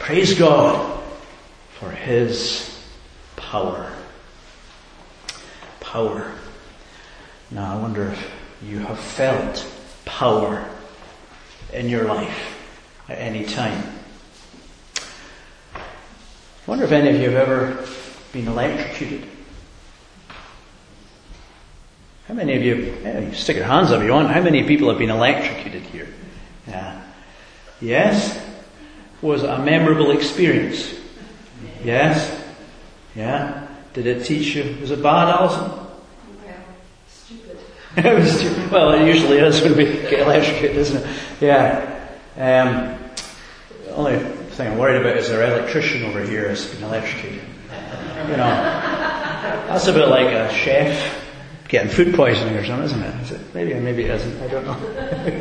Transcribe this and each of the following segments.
praise God for His power. Power. Now I wonder if you have felt power in your life at any time. I wonder if any of you have ever been electrocuted. How many of you stick your hands up if you want, how many people have been electrocuted here? Yeah. Yes? Was it a memorable experience? Yes? Yeah? Did it teach you? Was it bad, Alison? Well, stupid. It was stupid. Well, it usually is when we get electrocuted, isn't it? Yeah. The only thing I'm worried about is our electrician over here has been electrocuted. That's a bit like a chef getting food poisoning or something, isn't it? Is it? Maybe it isn't. I don't know.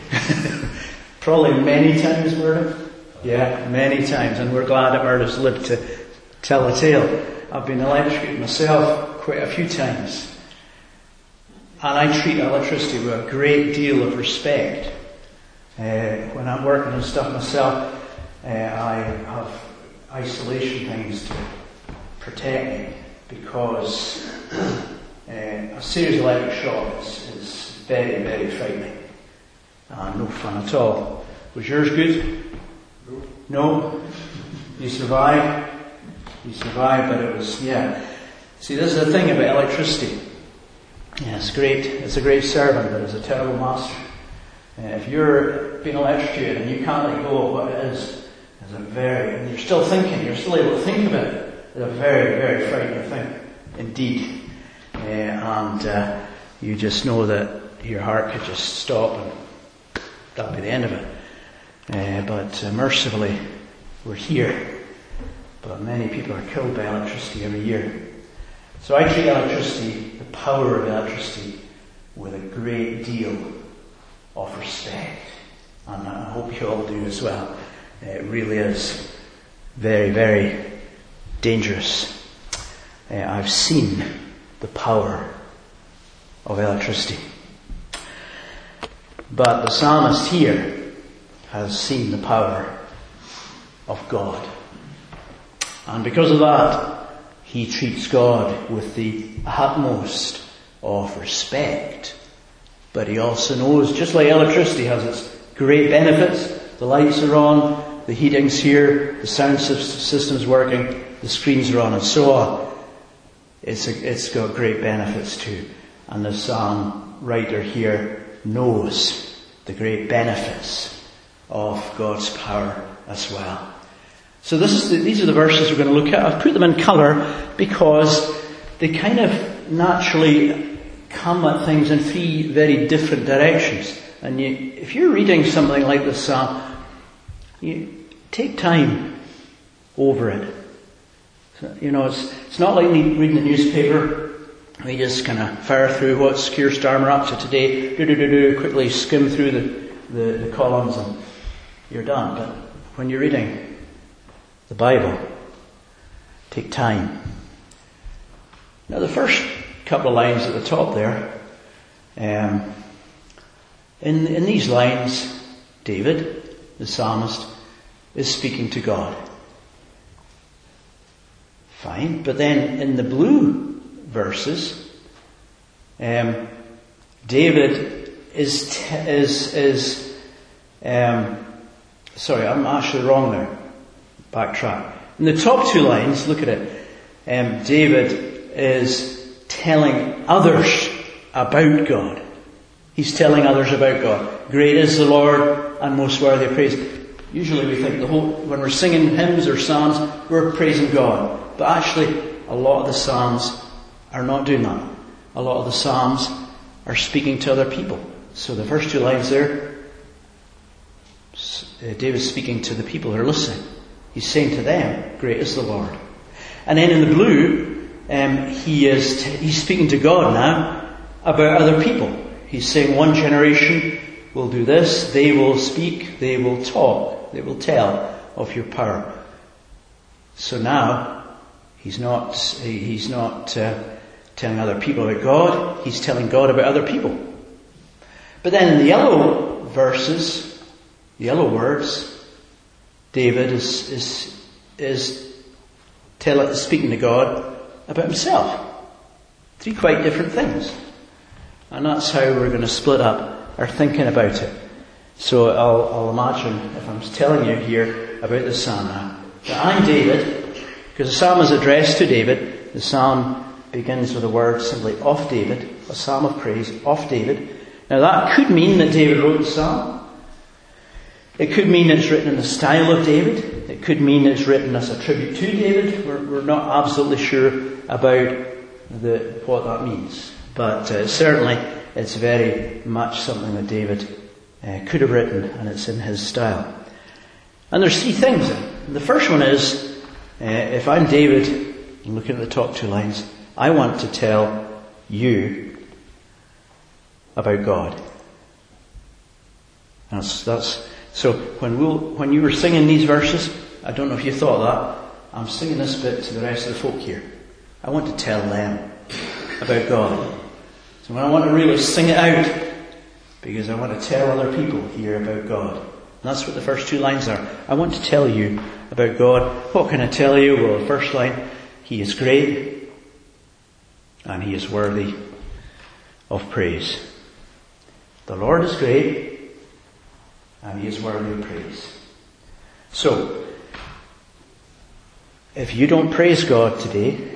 Probably many times, Murdo. Yeah, many times. And we're glad that Murdo's lived to tell the tale. I've been electrocuted myself quite a few times. And I treat electricity with a great deal of respect. When I'm working on stuff myself, I have isolation things to protect me because a serious electric shock is very, very frightening. No fun at all. Was yours good? No? You survived? You survived, but it was, yeah. See, this is the thing about electricity. Yeah, it's great. It's a great servant, but it's a terrible master. If you're being electrocuted and you can't let go of what it is, and you're still thinking, you're still able to think about it, it's a very, very frightening thing, indeed. And you just know that your heart could just stop and that'll be the end of it. But mercifully, we're here. But many people are killed by electricity every year. So I treat electricity, the power of electricity, with a great deal of respect. And I hope you all do as well. It really is very, very dangerous. I've seen the power of electricity. But the psalmist here has seen the power of God. And because of that, he treats God with the utmost of respect. But he also knows, just like electricity has its great benefits, the lights are on, the heating's here, the sound system's working, the screens are on, and so on. It's got great benefits too. And the psalm writer here knows the great benefits of God's power as well. So these are the verses we're going to look at. I've put them in colour because they kind of naturally come at things in three very different directions. And if you're reading something like this psalm, you take time over it. So, it's not like reading the newspaper. We just kind of fire through what's Keir Starmer up to today, quickly skim through the columns and you're done. But when you're reading the Bible, take time. Now the first couple of lines at the top there, in these lines, David, the psalmist, is speaking to God. Fine, but then in the blue verses, David sorry, I'm actually wrong there. Backtrack. In the top two lines, look at it. David is telling others about God. He's telling others about God. Great is the Lord and most worthy of praise. Usually we think when we're singing hymns or psalms, we're praising God. But actually, a lot of the psalms are not doing that. A lot of the psalms are speaking to other people. So the first two lines there, David's speaking to the people who are listening. He's saying to them, great is the Lord. And then in the blue, he's speaking to God now about other people. He's saying one generation will do this, they will speak, they will talk, they will tell of your power. So now, he's not telling other people about God, he's telling God about other people. But then in the yellow verses, the yellow words, David is speaking to God about himself. 3 quite different things. And that's how we're going to split up our thinking about it. So I'll imagine, if I'm telling you here about the psalm now, that I'm David, because the psalm is addressed to David. The psalm begins with the word simply of David, a psalm of praise of David. Now that could mean that David wrote the psalm. It could mean it's written in the style of David. It could mean it's written as a tribute to David. We're not absolutely sure about what that means. But certainly it's very much something that David could have written, and it's in his style. And there's 3 things in it. The first one is, if I'm David, and looking at the top 2 lines, I want to tell you about God. So when you were singing these verses, I don't know if you thought that, I'm singing this bit to the rest of the folk here. I want to tell them about God. So when I want to really sing it out, because I want to tell other people here about God. And that's what the first 2 lines are. I want to tell you about God. What can I tell you? Well, the first line, He is great and He is worthy of praise. The Lord is great and He is worthy of praise. So, if you don't praise God today,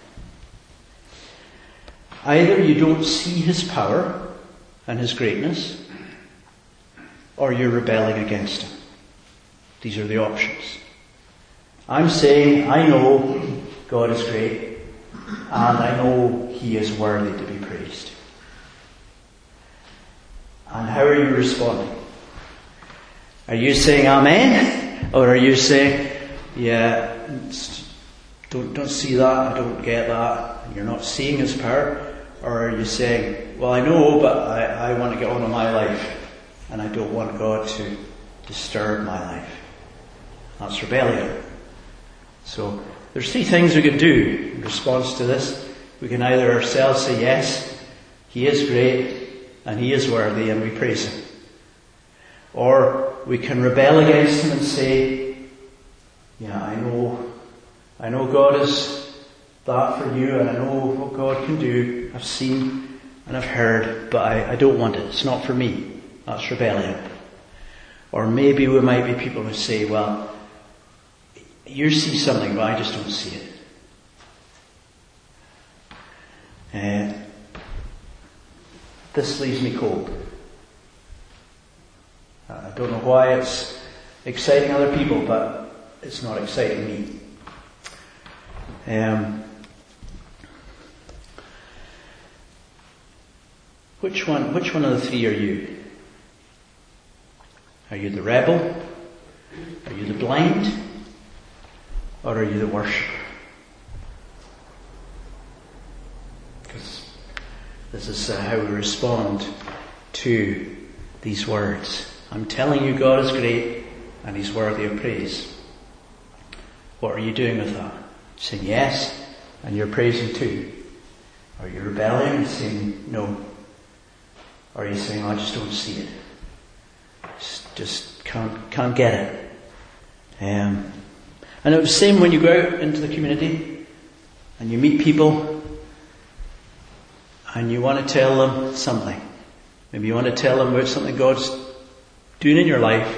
either you don't see His power and His greatness, or you're rebelling against Him. These are the options. I'm saying, I know God is great, and I know He is worthy to be praised. And how are you responding? Are you saying Amen? Or are you saying, yeah, don't see that, I don't get that, you're not seeing His power? Or are you saying, well, I know, but I want to get on with my life, and I don't want God to disturb my life? That's rebellion. So, there's 3 things we can do in response to this. We can either ourselves say, yes, He is great, and He is worthy, and we praise Him. Or we can rebel against Him and say, yeah, I know God is that for you, and I know what God can do. I've seen and I've heard, but I don't want it. It's not for me. That's rebellion. Or maybe we might be people who say, well, you see something, but I just don't see it. This leaves me cold. I don't know why it's exciting other people, but it's not exciting me. Which one of the 3 are you? Are you the rebel? Are you the blind? Or are you the worshipper? Because this is how we respond to these words. I'm telling you God is great and He's worthy of praise. What are you doing with that? Saying yes and you're praising too? Are you rebelling and saying no? Or are you saying, I just don't see it? Just can't get it. And it's the same when you go out into the community and you meet people and you want to tell them something. Maybe you want to tell them about something God's doing in your life,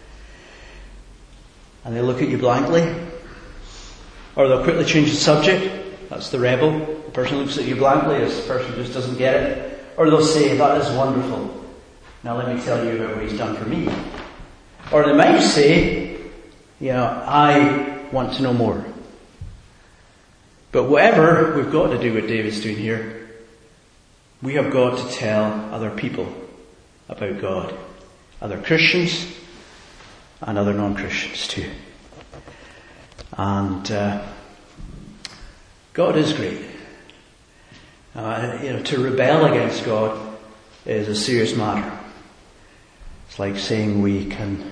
and they look at you blankly, or they'll quickly change the subject. That's the rebel. The person who looks at you blankly is the person who just doesn't get it. Or they'll say, that is wonderful. Now let me tell you about what He's done for me. Or they might say, I want to know more. But whatever we've got to do what David's doing here, we have got to tell other people about God. Other Christians and other non-Christians too. And God is great. To rebel against God is a serious matter. It's like saying we can,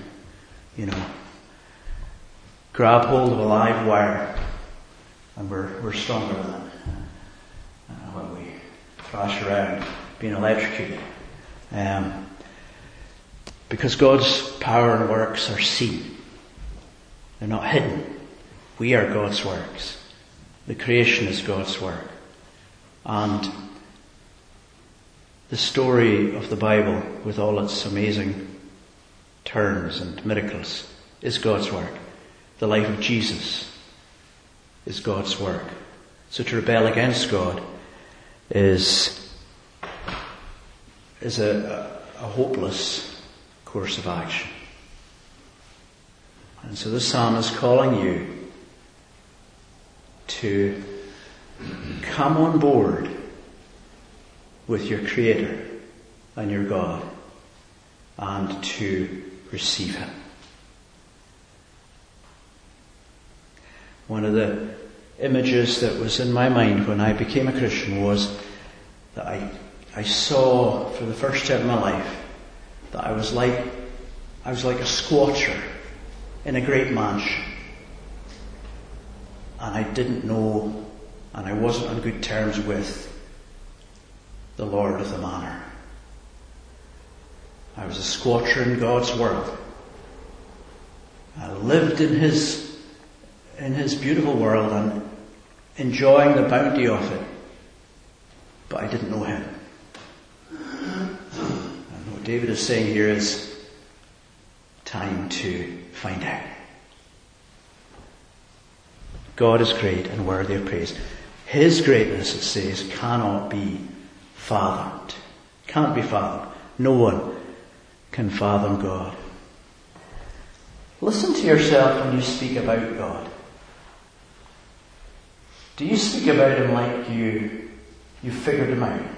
grab hold of a live wire and we're stronger than it. When we thrash around being electrocuted. Because God's power and works are seen. They're not hidden. We are God's works. The creation is God's work. And the story of the Bible, with all its amazing turns and miracles, is God's work. The life of Jesus is God's work. So to rebel against God is a hopeless course of action. And so the psalm is calling you to come on board with your Creator and your God and to receive Him. One of the images that was in my mind when I became a Christian was that I saw for the first time in my life that I was like a squatter in a great mansion. And I didn't know, and I wasn't on good terms with the Lord of the Manor. I was a squatter in God's world. I lived in His beautiful world and enjoying the bounty of it. But I didn't know Him. And what David is saying here is time to find out. God is great and worthy of praise. His greatness, it says, cannot be fathomed. Can't be fathomed. No one can fathom God. Listen to yourself when you speak about God. Do you speak about Him like you figured Him out?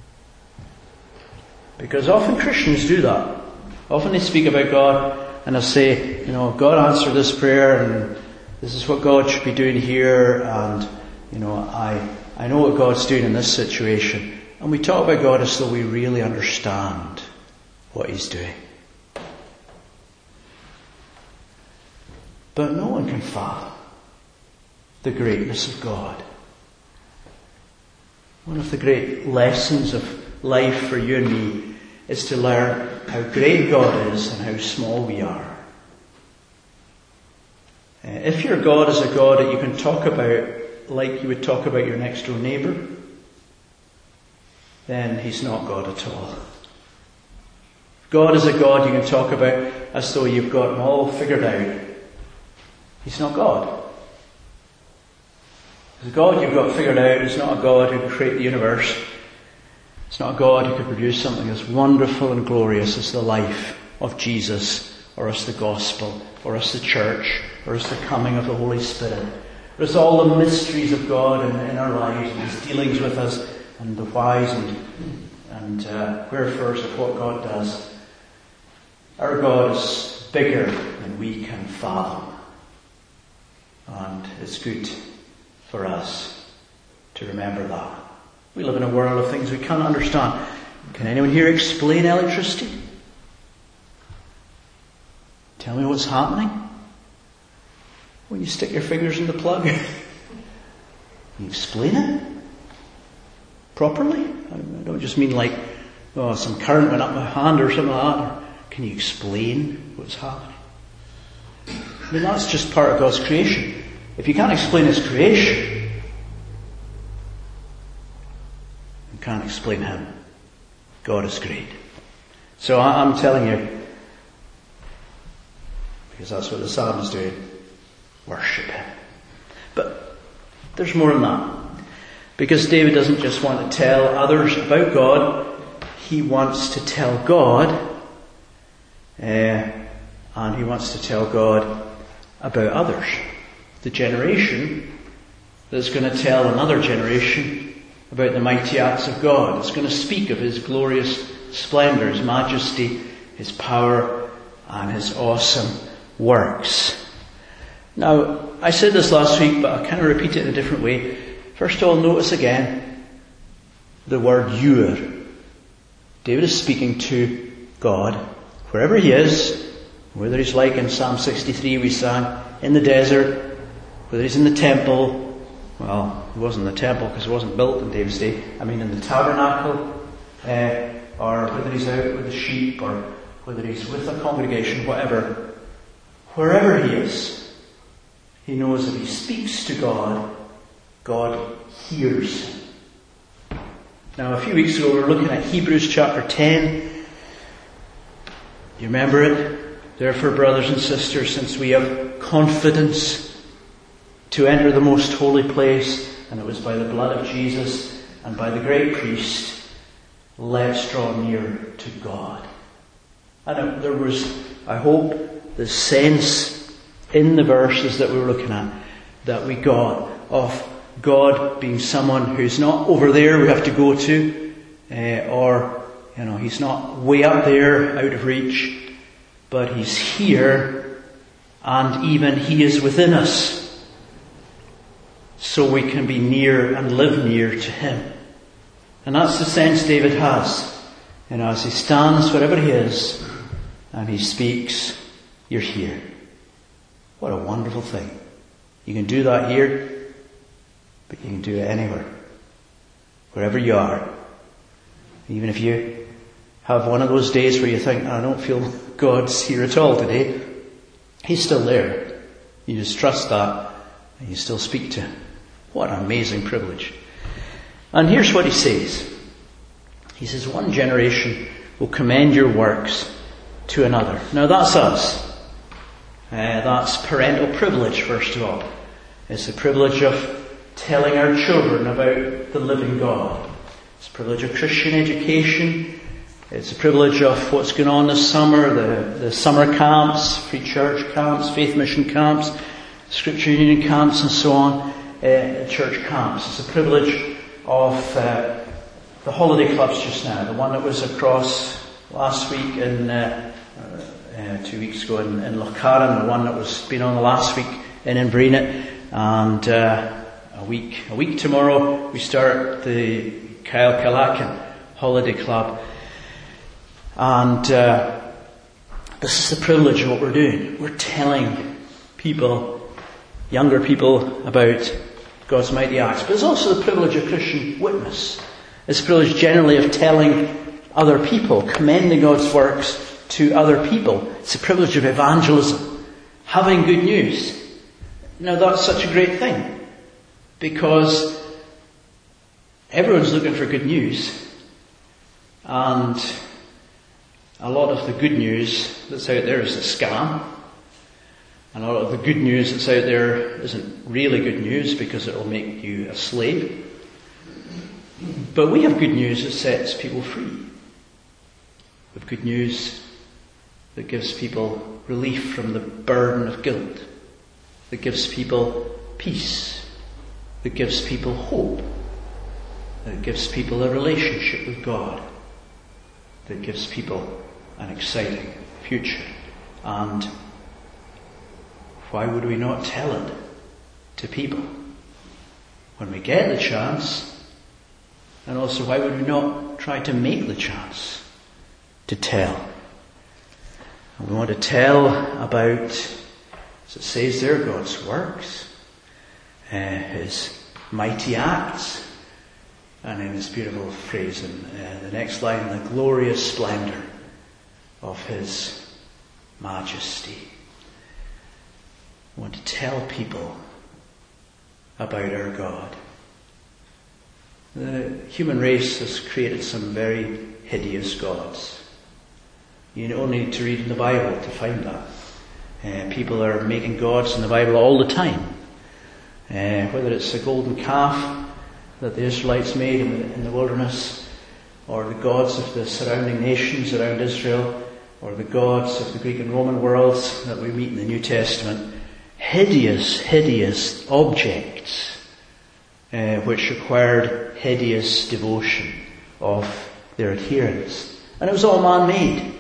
Because often Christians do that. Often they speak about God and they'll say, God answered this prayer and this is what God should be doing here, and I know what God's doing in this situation. And we talk about God as though we really understand what He's doing. But no one can fathom the greatness of God. One of the great lessons of life for you and me is to learn how great God is and how small we are. If your God is a God that you can talk about like you would talk about your next door neighbour, then He's not God at all. God is a God you can talk about as though you've got Him all figured out. He's not God. The God you've got figured out is not a God who can create the universe. It's not a God who can produce something as wonderful and glorious as the life of Jesus, or as the gospel, or as the church, or as the coming of the Holy Spirit. There's all the mysteries of God in our lives, and His dealings with us, and the whys and wherefores of what God does. Our God is bigger than we can fathom. And it's good for us to remember that. We live in a world of things we can't understand. Can anyone here explain electricity? Tell me what's happening when you stick your fingers in the plug. Can you explain it properly? I don't just mean like, some current went up my hand or something like that. Or can you explain what's happening? I mean, that's just part of God's creation. If you can't explain His creation, you can't explain Him. God is great. So I'm telling you, because that's what the psalm is doing, worship Him. But there's more than that. Because David doesn't just want to tell others about God, he wants to tell God, and he wants to tell God about others. The generation that's going to tell another generation about the mighty acts of God. It's going to speak of His glorious splendour, His majesty, His power, and His awesome works. Now, I said this last week, but I'll kind of repeat it in a different way. First of all, notice again the word "ur." David is speaking to God, wherever he is, whether he's like in Psalm 63 we sang, in the desert, whether he's in the temple. Well, he wasn't in the temple because it wasn't built in David's day. I mean in the tabernacle, or whether he's out with the sheep, or whether he's with a congregation, whatever. Wherever he is, He knows if he speaks to God, God hears him. Now, a few weeks ago we were looking at Hebrews chapter 10. You remember it? Therefore, brothers and sisters, since we have confidence to enter the most holy place, and it was by the blood of Jesus and by the great priest, let's draw near to God. And there was, I hope, the sense in the verses that we were looking at that we got of God being someone who's not over there we have to go to, or he's not way up there out of reach, but he's here, and even he is within us, so we can be near and live near to him. And that's the sense David has. As he stands wherever he is and he speaks, you're here. What a wonderful thing. You can do that here, but you can do it anywhere. Wherever you are. Even if you have one of those days where you think, I don't feel God's here at all today, he's still there. You just trust that and you still speak to him. What an amazing privilege. And here's what he says. He says, one generation will commend your works to another. Now that's us. That's parental privilege, first of all. It's the privilege of telling our children about the living God. It's the privilege of Christian education. It's the privilege of what's going on this summer, the summer camps, free church camps, faith mission camps, scripture union camps and so on, church camps. It's the privilege of the holiday clubs just now. The one that was across last week and 2 weeks ago in Lochcarron, the one that was been on the last week in Inverina, and a week tomorrow we start the Kyle Calacan Holiday Club. And this is the privilege of what we're doing. We're telling people, younger people, about God's mighty acts. But it's also the privilege of Christian witness. It's the privilege generally of telling other people, commending God's works to other people. It's the privilege of evangelism, having good news. Now that's such a great thing, because everyone's looking for good news, and a lot of the good news that's out there is a scam. And a lot of the good news that's out there isn't really good news because it will make you a slave. But we have good news that sets people free. We have good news that gives people relief from the burden of guilt, that gives people peace, that gives people hope, that gives people a relationship with God, that gives people an exciting future. And why would we not tell it to people when we get the chance? And also, why would we not try to make the chance to tell? And we want to tell about, as it says there, God's works, his mighty acts, and in this beautiful phrase in the next line, the glorious splendour of his majesty. We want to tell people about our God. The human race has created some very hideous gods. You only need to read in the Bible to find that. People are making gods in the Bible all the time. Whether it's the golden calf that the Israelites made in the wilderness, or the gods of the surrounding nations around Israel, or the gods of the Greek and Roman worlds that we meet in the New Testament. Hideous, hideous objects, which required hideous devotion of their adherents. And it was all man-made.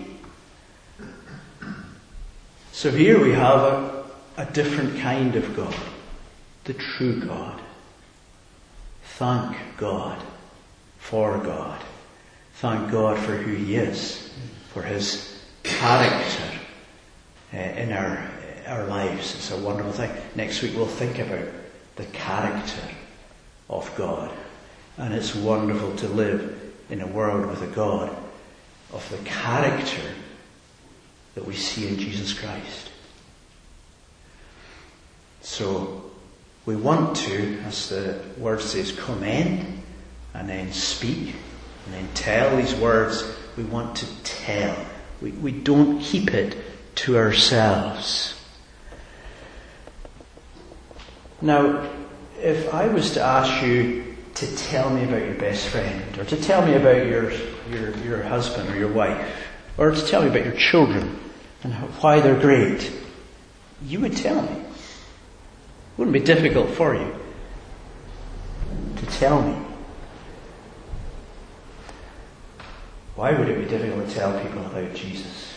So here we have a different kind of God, the true God. Thank God for God. Thank God for who he is, for his character in our lives. It's a wonderful thing. Next week we'll think about the character of God. And it's wonderful to live in a world with a God of the character that we see in Jesus Christ. So we want to, as the word says, commend and then speak and then tell these words. We want to tell. We don't keep it to ourselves. Now, if I was to ask you to tell me about your best friend, or to tell me about your husband or your wife, or to tell me about your children and why they're great, you would tell me. It wouldn't be difficult for you to tell me. Why would it be difficult to tell people about Jesus?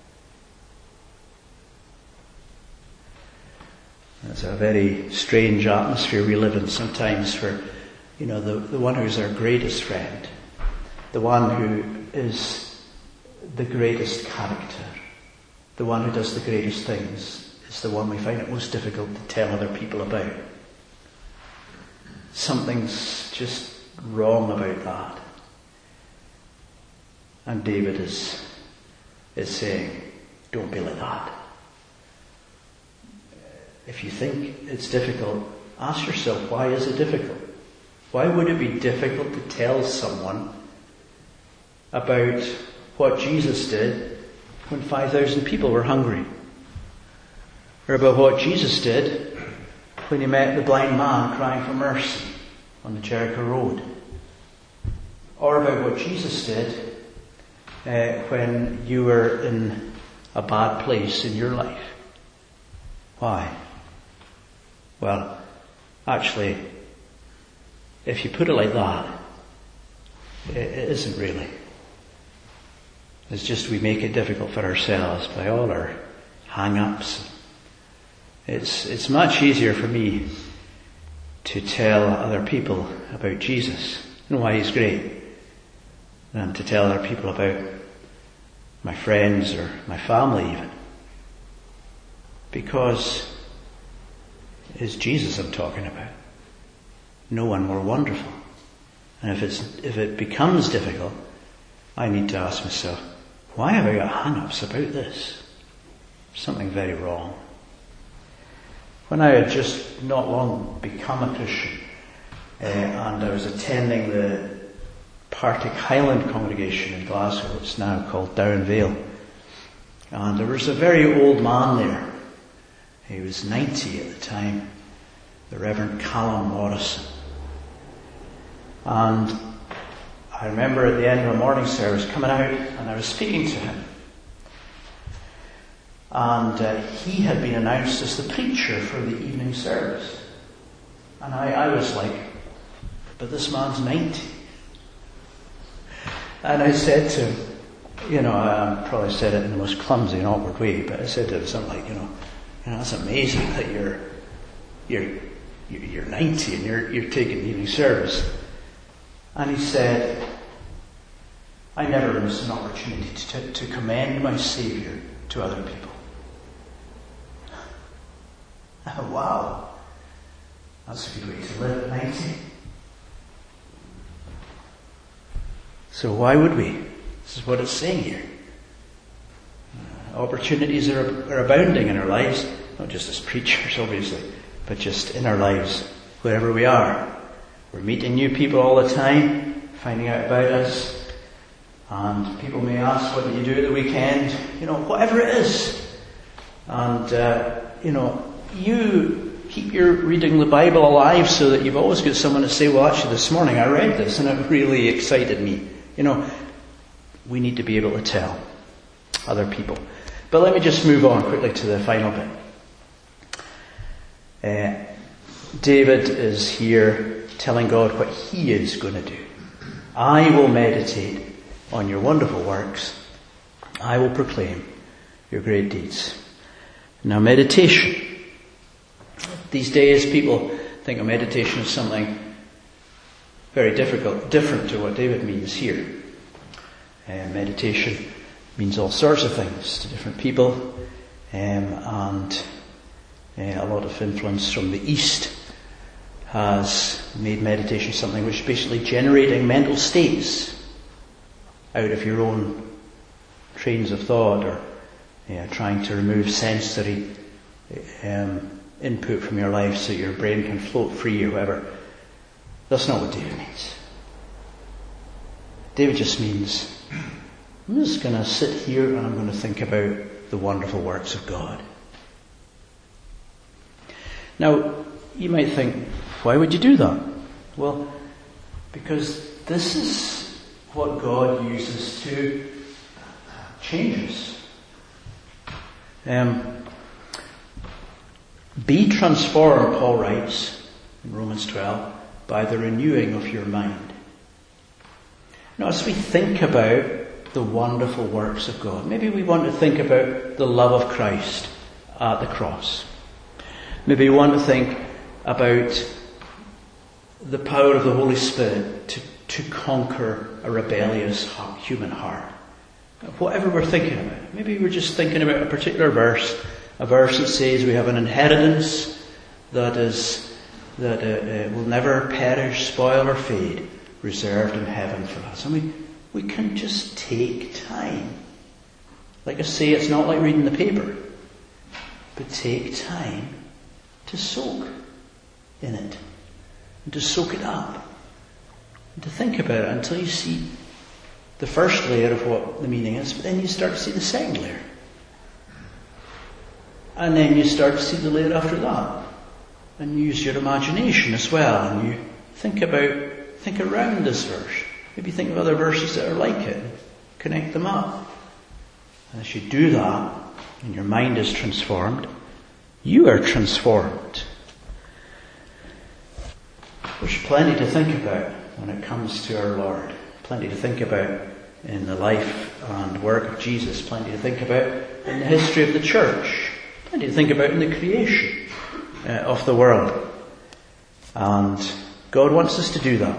It's a very strange atmosphere we live in sometimes for, the one who's our greatest friend, the one who is the greatest character, the one who does the greatest things, is the one we find it most difficult to tell other people about. Something's just wrong about that. And David is saying, don't be like that. If you think it's difficult, ask yourself, why is it difficult? Why would it be difficult to tell someone about what Jesus did when 5,000 people were hungry? Or about what Jesus did when he met the blind man crying for mercy on the Jericho Road? Or about what Jesus did when you were in a bad place in your life? Why? Well, actually, if you put it like that, it isn't really. It's just we make it difficult for ourselves by all our hang-ups. It's much easier for me to tell other people about Jesus and why he's great than to tell other people about my friends or my family even. Because it's Jesus I'm talking about. No one more wonderful. And if it becomes difficult, I need to ask myself, why have I got hang-ups about this? Something very wrong. When I had just not long become a Christian, and I was attending the Partick Highland congregation in Glasgow, it's now called Downvale, and there was a very old man there. He was 90 at the time, the Reverend Callum Morrison. And I remember at the end of a morning service coming out and I was speaking to him. And he had been announced as the preacher for the evening service. And I was like, but this man's 90. And I said to him, I probably said it in the most clumsy and awkward way, but I said to him something like, that's amazing that you're 90 and you're taking the evening service. And he said, I never miss an opportunity to commend my Saviour to other people. Wow, that's a good way to live at 90. So why would we? This is what it's saying here. Opportunities are abounding in our lives, not just as preachers obviously, but just in our lives, wherever we are. We're meeting new people all the time, finding out about us, and people may ask, what do you do at the weekend? Whatever it is. And, you keep your reading the Bible alive so that you've always got someone to say, well, actually this morning I read this and it really excited me. We need to be able to tell other people. But let me just move on quickly to the final bit. David is here telling God what he is going to do. I will meditate on your wonderful works. I will proclaim your great deeds. Now, meditation. These days people think of meditation as something very different to what David means here. Meditation means all sorts of things to different people, and a lot of influence from the East has made meditation something which is basically generating mental states out of your own trains of thought, or trying to remove sensory input from your life so your brain can float free or whatever. That's not what David means. David just means, I'm just going to sit here and I'm going to think about the wonderful works of God. Now, you might think, why would you do that? Well, because this is what God uses to change us. Be transformed, Paul writes in Romans 12, by the renewing of your mind. Now, as we think about the wonderful works of God, maybe we want to think about the love of Christ at the cross. Maybe we want to think about the power of the Holy Spirit to conquer a rebellious human heart. Whatever we're thinking about. Maybe we're just thinking about a particular verse, a verse that says we have an inheritance that will never perish, spoil or fade, reserved in heaven for us. And we can just take time. Like I say, it's not like reading the paper, but take time to soak in it, and to soak it up, and to think about it until you see the first layer of what the meaning is, but then you start to see the second layer. And then you start to see the layer after that. And you use your imagination as well, and you think around this verse. Maybe think of other verses that are like it, connect them up. And as you do that, and your mind is transformed, you are transformed. There's plenty to think about when it comes to our Lord. Plenty to think about in the life and work of Jesus. Plenty to think about in the history of the church. Plenty to think about in the creation of the world. And God wants us to do that.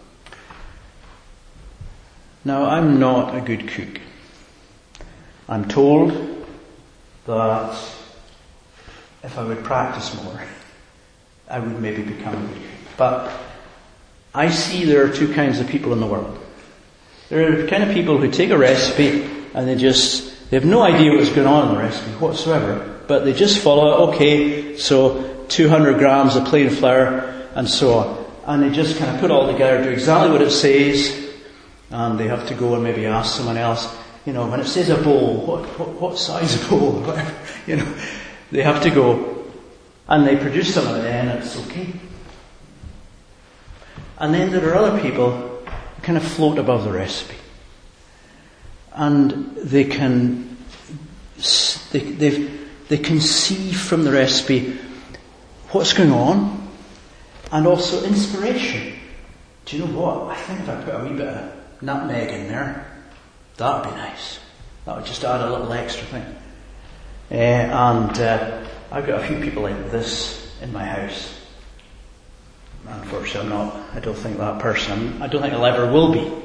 Now, I'm not a good cook. I'm told that if I would practice more, I would maybe become a good cook. But I see there are two kinds of people in the world. There are the kind of people who take a recipe and they have no idea what's going on in the recipe whatsoever, but they just follow it. Okay, so 200 grams of plain flour and so on. And they just kind of put it all together, do exactly what it says, and they have to go and maybe ask someone else, when it says a bowl, what size of bowl? Whatever, they have to go and they produce something and then it's okay. And then there are other people who kind of float above the recipe. And they can see from the recipe what's going on and also inspiration. Do you know what? I think if I put a wee bit of nutmeg in there, that would be nice. That would just add a little extra thing. I've got a few people like this in my house. Unfortunately, I don't think that person, I don't think I ever will be.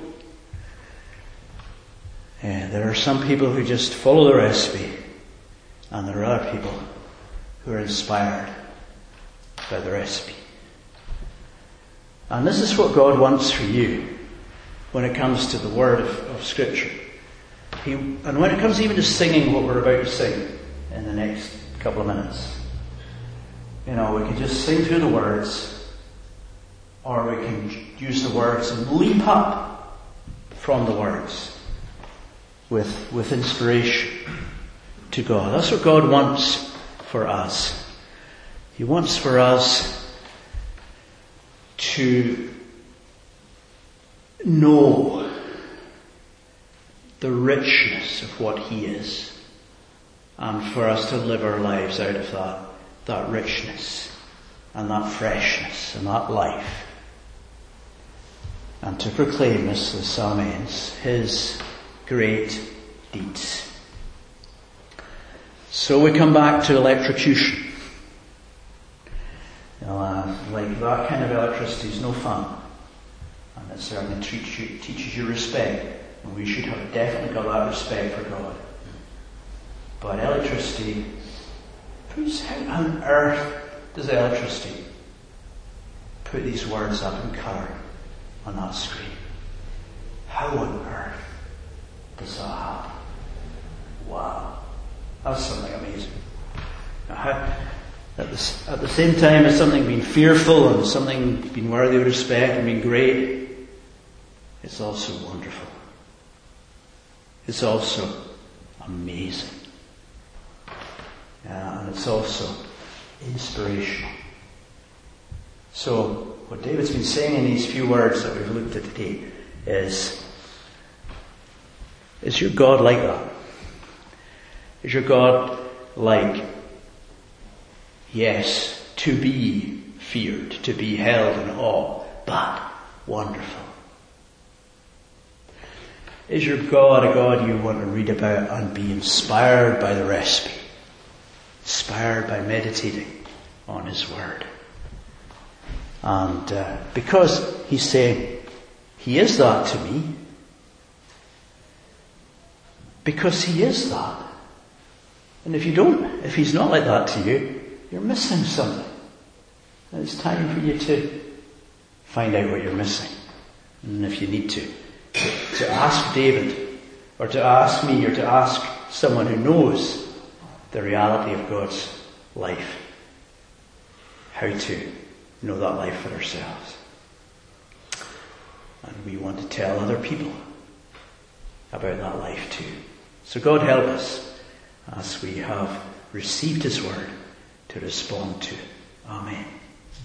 There are some people who just follow the recipe, and there are other people who are inspired by the recipe. And this is what God wants for you when it comes to the word of Scripture. And when it comes even to singing what we're about to sing in the next couple of minutes. We can just sing through the words, or we can use the words and leap up from the words with inspiration to God. That's what God wants for us. He wants for us to know the richness of what He is, and for us to live our lives out of that richness and that freshness and that life, and to proclaim, as the psalm ends, His great deeds. So we come back to electrocution. Like that kind of electricity is no fun, and it certainly teaches you respect, and we should have definitely got that respect for God. But electricity, how on earth does electricity put these words up in colour on that screen? How on earth does that happen? Wow, that's something amazing. Now, At the same time as something being fearful and something being worthy of respect and being great, it's also wonderful. It's also amazing. And it's also inspirational. So, what David's been saying in these few words that we've looked at today is your God like that? Is your God like, yes, to be feared, to be held in awe, but wonderful? Is your God a God you want to read about and be inspired by the recipe? Inspired by meditating on His Word? And because He's saying, He is that to me, because He is that. And if He's not like that to you, you're missing something. And it's time for you to find out what you're missing. And if you need to ask David, or to ask me, or to ask someone who knows the reality of God's life, how to know that life for ourselves. And we want to tell other people about that life too. So God help us as we have received His Word to respond to it. Amen.